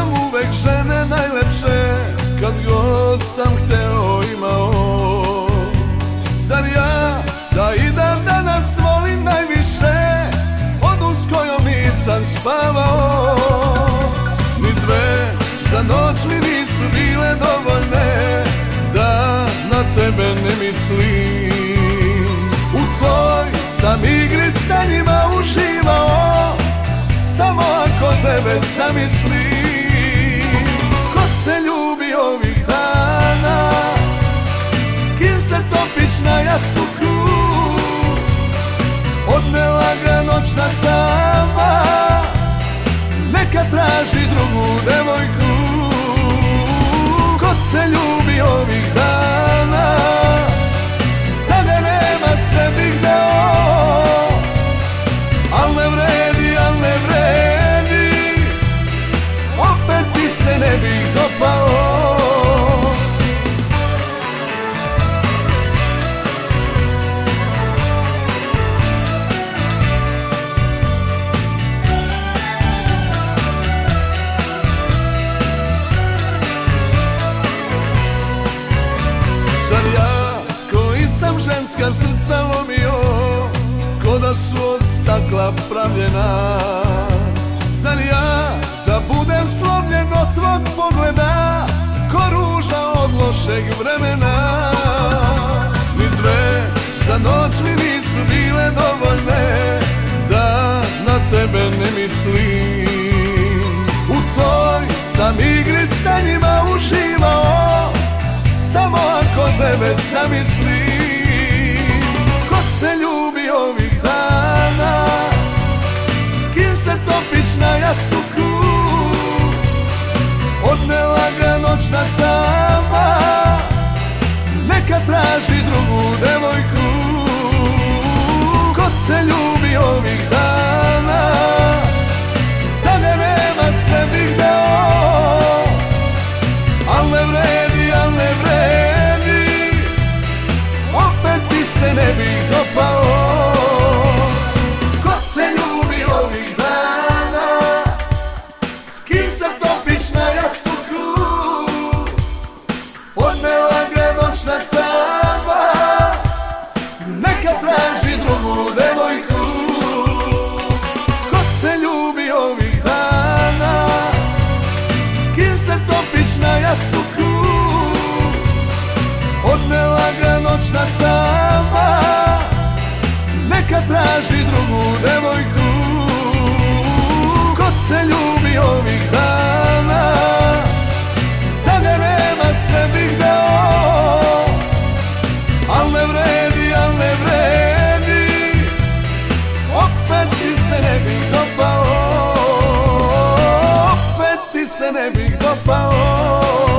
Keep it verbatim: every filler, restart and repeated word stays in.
sam uvek žene najlepše, kad god sam hteo imao. Zar ja da i dan danas volim najviše onu s kojom nisam spavao? Ni dve za noć mi nisu bile dovoljne da na tebe ne mislim. U toj sam igri s njima uživao, samo ako tebe zamislim. Ko te ljubi ovih dana, s kim se topiš na jastuku, odnela ga noćna tama, neka traži drugu devojku. Ko te ljubi ovih dana, da ga nema sve bih dao, al ne vredi, al ne vredi, opet ti se ne bih dopao. Zar ja koji sam ženska srca lomio, ko da su od stakla pravljena? Zar ja da budem slomljen od tvog pogleda, ko ruža od lošeg vremena? Ni dve za noć mi nisu bile dovoljne da na tebe ne mislim. U toj sam igri s njima uživao, samo ako tebe zamislim. Ko te ljubi ovih dana, s kim se topiš na jastuku, odnela ga noćna tama, neka traži drugu devojku. Ko te ljubi ovih dana, da ga nema sve bih dao, al ne vredi, al ne vredi, opet ti se ne bih dopao. Ko te ljubi ovih dana, s kim se topiš na jastuku, odnela ga noćna tama, neka traži drugu devojku. Ko te ljubi ovih dana, s kim se topiš na jastuku, odnela ga noćna tama, neka traži drugu devojku. Ko te ljubi ovih dana, da ga nema sve bih dao, al ne vredi, al ne vredi, opet ti se ne bih dopao, opet ti se ne bih dopao.